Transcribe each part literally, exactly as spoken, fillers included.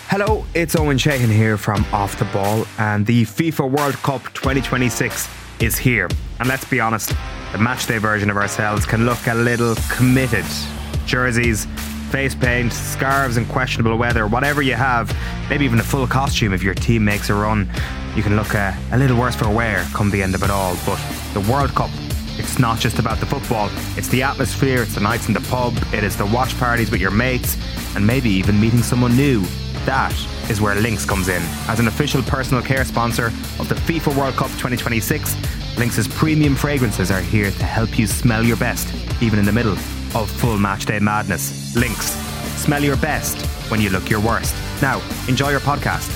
Hello, it's Owen Sheehan here from Off the Ball, and the FIFA World Cup twenty twenty-six is here. And let's be honest, the matchday version of ourselves can look a little committed. Jerseys, face paint, scarves and questionable weather, whatever you have, maybe even a full costume if your team makes a run, you can look a, a little worse for wear come the end of it all. But the World Cup, it's not just about the football, it's the atmosphere, it's the nights in the pub, it is the watch parties with your mates, and maybe even meeting someone new. That is where Lynx comes in. As an official personal care sponsor of the FIFA World Cup twenty twenty-six, Lynx's premium fragrances are here to help you smell your best, even in the middle of full matchday madness. Lynx, smell your best when you look your worst. Now, enjoy your podcast.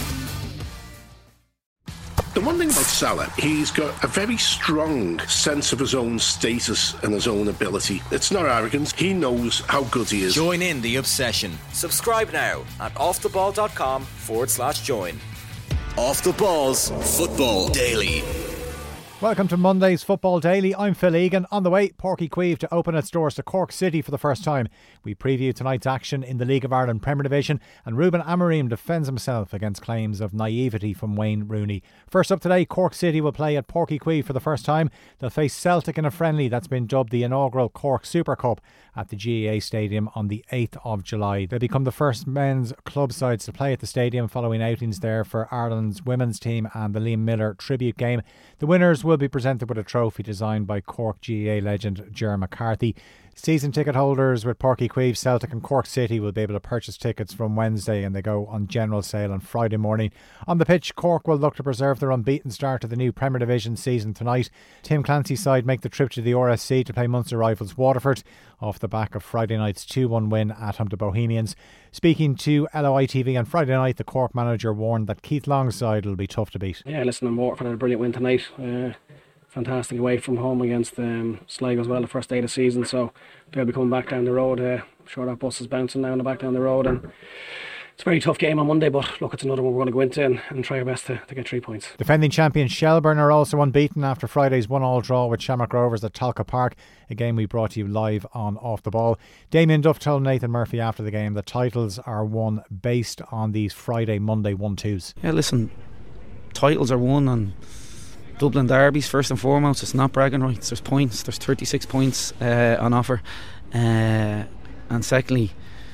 The one thing about Salah, he's got a very strong sense of his own status and his own ability. It's not arrogance. He knows how good he is. Join in the obsession. Subscribe now at offtheball.com forward slash join. Off the Ball's Football Daily. Welcome to Monday's Football Daily. I'm Phil Egan. On the way, Páirc Uí Chaoimh to open its doors to Cork City for the first time. We preview tonight's action in the League of Ireland Premier Division, and Ruben Amorim defends himself against claims of naivety from Wayne Rooney. First up today, Cork City will play at Páirc Uí Chaoimh for the first time. They'll face Celtic in a friendly that's been dubbed the inaugural Cork Super Cup at the G A A Stadium on the eighth of July. They'll become the first men's club sides to play at the stadium following outings there for Ireland's women's team and the Liam Miller tribute game. The winners will be presented with a trophy designed by Cork G A A legend Ger McCarthy. Season ticket holders with Páirc Uí Chaoimh, Celtic and Cork City will be able to purchase tickets from Wednesday, and they go on general sale on Friday morning. On the pitch, Cork will look to preserve their unbeaten start to the new Premier Division season tonight. Tim Clancy's side make the trip to the R S C to play Munster rivals Waterford off the back of Friday night's two one win at home to Bohemians. Speaking to L O I T V on Friday night, the Cork manager warned that Keith Long's side will be tough to beat. Yeah, listen, I'm Waterford had a brilliant win tonight. Uh, fantastic away from home against um, Sligo as well, the first day of the season, so they'll be coming back down the road. uh, I'm sure that bus is bouncing now and back down the road, and it's a very tough game on Monday, but look, it's another one we're going to go into and, and try our best to, to get three points. Defending champions Shelbourne are also unbeaten after Friday's one-all draw with Shamrock Rovers at Talca Park, a game we brought to you live on Off the Ball. Damien Duff told Nathan Murphy after the game that titles are won based on these Friday, Monday one-twos. Yeah, listen, titles are won on Dublin derbies first and foremost. It's not bragging rights. There's points. There's thirty-six points uh, on offer, uh, and secondly,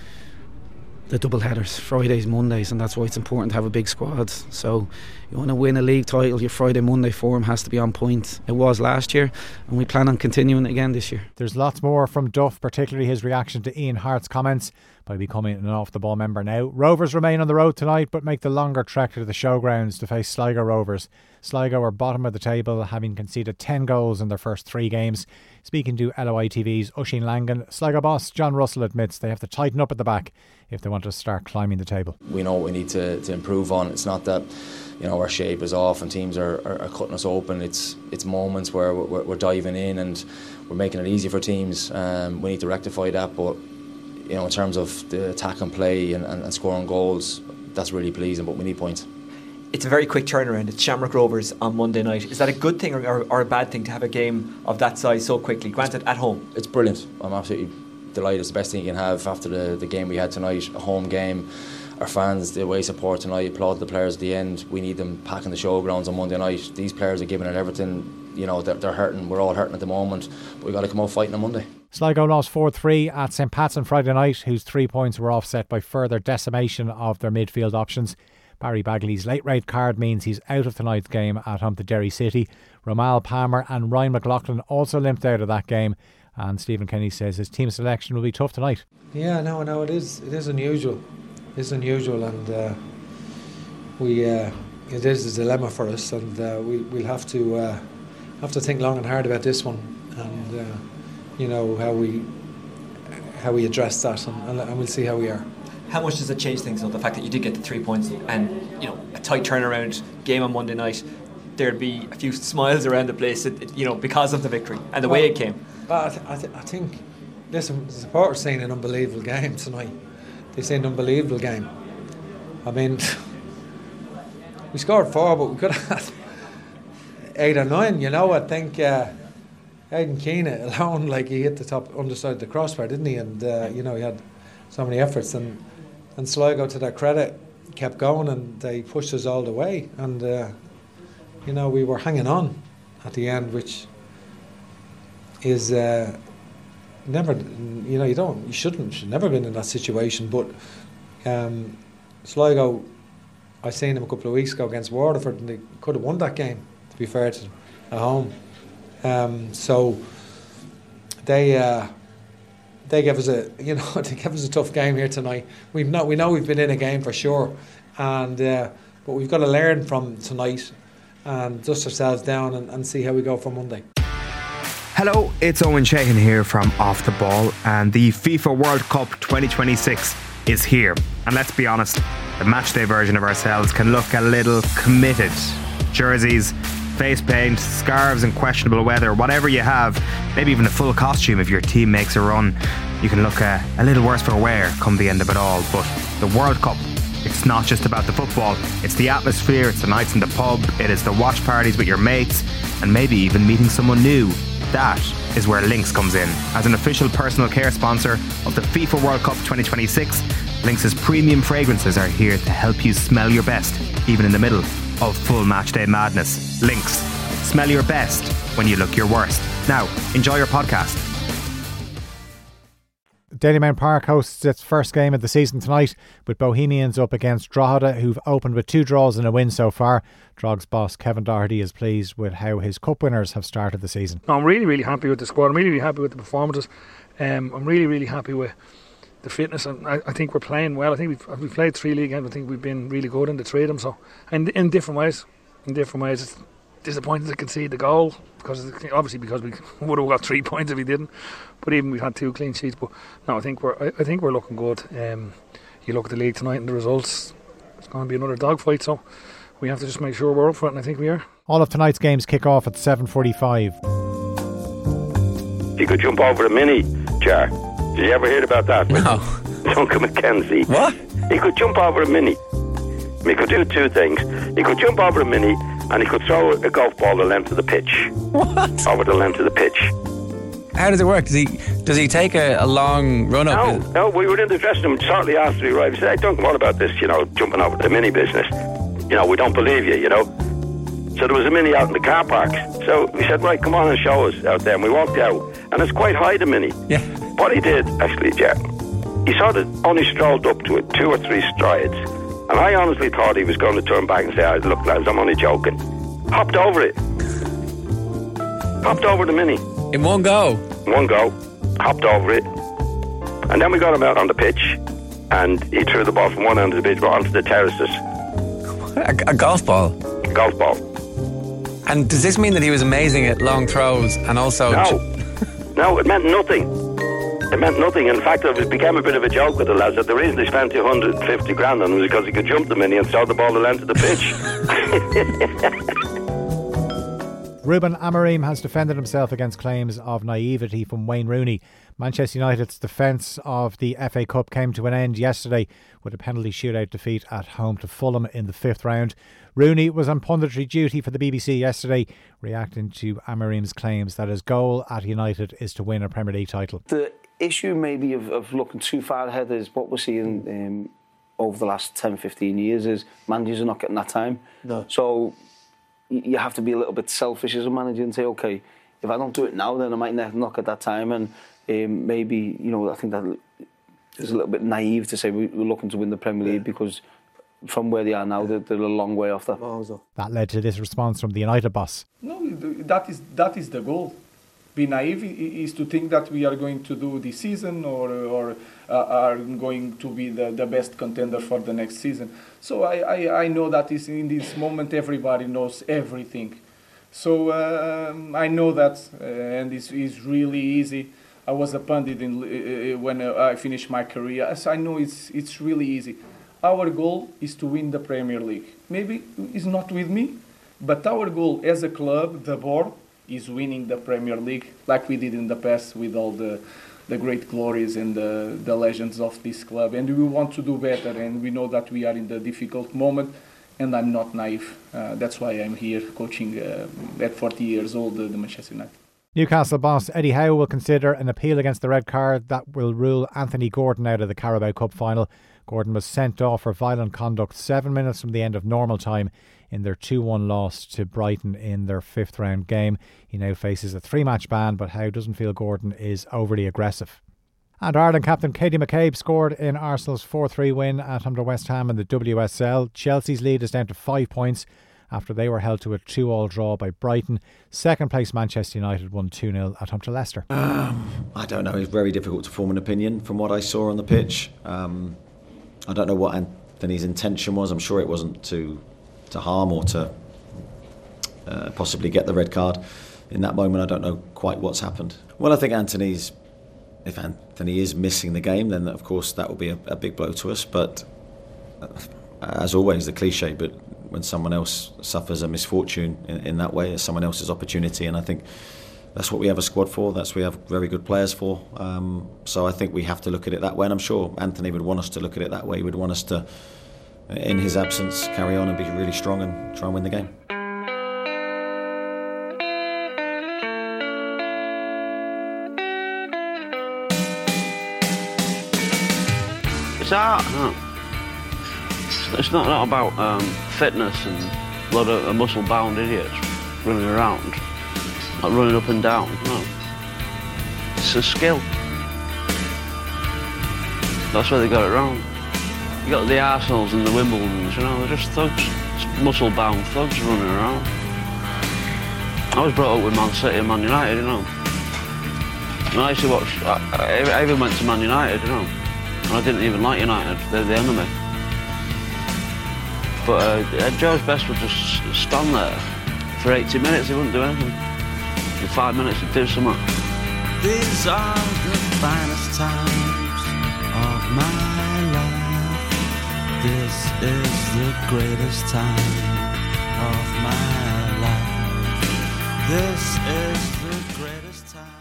the double headers, Fridays, Mondays, and that's why it's important to have a big squad. So you want to win a league title, your Friday, Monday form has to be on point. It was last year, and we plan on continuing it again this year. There's lots more from Duff, particularly his reaction to Ian Hart's comments by becoming an Off the Ball member now. Rovers remain on the road tonight, but make the longer trek to the showgrounds to face Sligo Rovers. Sligo are bottom of the table, having conceded ten goals in their first three games. Speaking to L O I T V's Oisín Langan, Sligo boss John Russell admits they have to tighten up at the back if they want to start climbing the table. We know what we need to, to improve on. It's not that, you know, our shape is off and teams are, are, are cutting us open. It's it's moments where we're, we're diving in and we're making it easy for teams. Um, we need to rectify that, but you know, in terms of the attack and play and, and, and scoring goals, that's really pleasing, but we need points. It's a very quick turnaround. It's Shamrock Rovers on Monday night. Is that a good thing or, or, or a bad thing to have a game of that size so quickly? Granted, at home. It's brilliant. I'm absolutely delighted. It's the best thing you can have after the, the game we had tonight, a home game. Our fans, the away support tonight, applaud the players at the end. We need them packing the showgrounds on Monday night. These players are giving it everything. You know, they're, they're hurting. We're all hurting at the moment, but we've got to come out fighting on Monday. Sligo lost four three at St Pat's on Friday night, whose three points were offset by further decimation of their midfield options. Barry Bagley's late red card means he's out of tonight's game at home to Derry City. Romal Palmer and Ryan McLaughlin also limped out of that game, and Stephen Kenny says his team selection will be tough tonight. Yeah, no, no, it is. It is unusual. It is unusual, and uh, we uh, it is a dilemma for us, and uh, we we'll have to uh, have to think long and hard about this one, and uh, you know how we how we address that, and, and we'll see how we are. How much does it change things though, the fact that you did get the three points and, you know, a tight turnaround game on Monday night? There'd be a few smiles around the place, you know, because of the victory and the well, way it came. Well, I, th- I, th- I think, listen, the supporters saying an unbelievable game tonight. They say an unbelievable game. I mean, we scored four, but we could have had eight or nine. You know, I think uh, Aidan Keane alone, like he hit the top underside of the crossbar, didn't he? And uh, you know, he had so many efforts. And and Sligo, to their credit, kept going and they pushed us all the way. And, uh, you know, we were hanging on at the end, which is uh, never, you know, you don't, you shouldn't, should never been in that situation. But um, Sligo, I seen them a couple of weeks ago against Waterford, and they could have won that game, to be fair to them, at home. Um, so they uh, they gave us a, you know, they gave us a tough game here tonight. We've not, we know we've been in a game for sure, and uh, but we've got to learn from tonight and dust ourselves down and, and see how we go for Monday. Hello, it's Owen Sheehan here from Off the Ball, and the FIFA World Cup twenty twenty-six is here. And let's be honest, the matchday version of ourselves can look a little committed. Jerseys, face paint, scarves and questionable weather, whatever you have, maybe even a full costume if your team makes a run, you can look a, a little worse for wear come the end of it all. But the World Cup, it's not just about the football, it's the atmosphere, it's the nights in the pub, it is the watch parties with your mates, and maybe even meeting someone new. That is where Lynx comes in. As an official personal care sponsor of the FIFA World Cup twenty twenty-six, Lynx's premium fragrances are here to help you smell your best, even in the middle of full matchday madness. Lynx, smell your best when you look your worst. Now, enjoy your podcast. Dalymount Park hosts its first game of the season tonight, with Bohemians up against Drogheda, who've opened with two draws and a win so far. Drog's boss Kevin Doherty is pleased with how his cup winners have started the season. I'm really, really happy with the squad. I'm really, really happy with the performances. Um, I'm really, really happy with the fitness, and I, I think we're playing well. I think we've, we've played three league games. I think we've been really good in the three of them. So, and in different ways, in different ways. It's disappointing to concede the goal because obviously because we would have got three points if we didn't. But even we had two clean sheets. But no, I think we're I, I think we're looking good. Um, you look at the league tonight and the results. It's going to be another dogfight. So we have to just make sure we're up for it, and I think we are. All of tonight's games kick off at seven forty-five. You could jump over a mini jar. Did you ever hear about that? No. Duncan McKenzie. What? He could jump over a mini. He could do two things. He could jump over a mini and he could throw a golf ball the length of the pitch. What? Over the length of the pitch. How does it work? Does he does he take a, a long run up? No, no, we were in the dressing room shortly after he arrived. He said, hey, Duncan, what about this, you know, jumping over the mini business? You know, we don't believe you, you know. So there was a mini out in the car park. So we said, right, come on and show us out there. And we walked out. And it's quite high, the mini. Yeah. What he did, actually, Jack, he sort of only strolled up to it, two or three strides. And I honestly thought he was going to turn back and say, oh, look, lads, I'm only joking. Hopped over it. Hopped over the mini. In one go? One go. Hopped over it. And then we got him out on the pitch. And he threw the ball from one end of the pitch onto the terraces. A, a golf ball? A golf ball. And does this mean that he was amazing at long throws and also... No. No, it meant nothing. It meant nothing. In fact, it became a bit of a joke with the lads that the reason they spent two hundred fifty grand on him was because he could jump the mini and throw the ball the length of the pitch. Ruben Amorim has defended himself against claims of naivety from Wayne Rooney. Manchester United's defence of the F A Cup came to an end yesterday with a penalty shootout defeat at home to Fulham in the fifth round. Rooney was on punditry duty for the B B C yesterday, reacting to Amorim's claims that his goal at United is to win a Premier League title. The issue maybe of, of looking too far ahead is what we're seeing um, over the last ten, fifteen years is managers are not getting that time. No. So you have to be a little bit selfish as a manager and say, okay, if I don't do it now, then I might not get that time. And um, maybe, you know, I think that is a little bit naive to say we're looking to win the Premier League, yeah, because from where they are now, they're, they're a long way off that. That led to this response from the United boss. No, that is that is the goal. Be naive is to think that we are going to do this season or or uh, are going to be the, the best contender for the next season. So I, I, I know that is in this moment everybody knows everything. So um, I know that, uh, and this is really easy. I was a pundit in, uh, when uh, I finished my career, so I know it's it's really easy. Our goal is to win the Premier League. Maybe it's not with me, but our goal as a club, the board, is winning the Premier League like we did in the past with all the the great glories and the, the legends of this club. And we want to do better, and we know that we are in the difficult moment, and I'm not naive. Uh, that's why I'm here coaching uh, at forty years old, uh, the Manchester United. Newcastle boss Eddie Howe will consider an appeal against the red card that will rule Anthony Gordon out of the Carabao Cup final. Gordon was sent off for violent conduct seven minutes from the end of normal time in their two one loss to Brighton in their fifth round game. He now faces a three-match ban, but Howe doesn't feel Gordon is overly aggressive. And Ireland captain Katie McCabe scored in Arsenal's four three win at home to West Ham in the W S L. Chelsea's lead is down to five points after they were held to a two all draw by Brighton. Second place Manchester United won two nil at home to Leicester. Um, I don't know, it's very difficult to form an opinion from what I saw on the pitch. Um, I don't know what Anthony's intention was. I'm sure it wasn't to to harm or to uh, possibly get the red card. In that moment, I don't know quite what's happened. Well, I think Anthony's, if Anthony is missing the game, then of course that will be a, a big blow to us. But uh, as always, the cliche, but when someone else suffers a misfortune in, in that way, it's someone else's opportunity, and I think that's what we have a squad for. That's what we have very good players for. Um, so I think we have to look at it that way, and I'm sure Anthony would want us to look at it that way. He would want us to, in his absence, carry on and be really strong and try and win the game. It's art, no? It's not, not about um, fitness and a lot of muscle-bound idiots running around, like running up and down, no. It's a skill. That's where they got it wrong. You got the Arsenals and the Wimbledons, you know, they're just thugs, muscle-bound thugs running around. I was brought up with Man City and Man United, you know. And I used to watch, I, I even went to Man United, you know. And I didn't even like United, they're the enemy. But uh, George Best would just stand there for eighty minutes, he wouldn't do anything. In five minutes he'd do something. These are the finest times of my life. This is the greatest time of my life. This is the greatest time.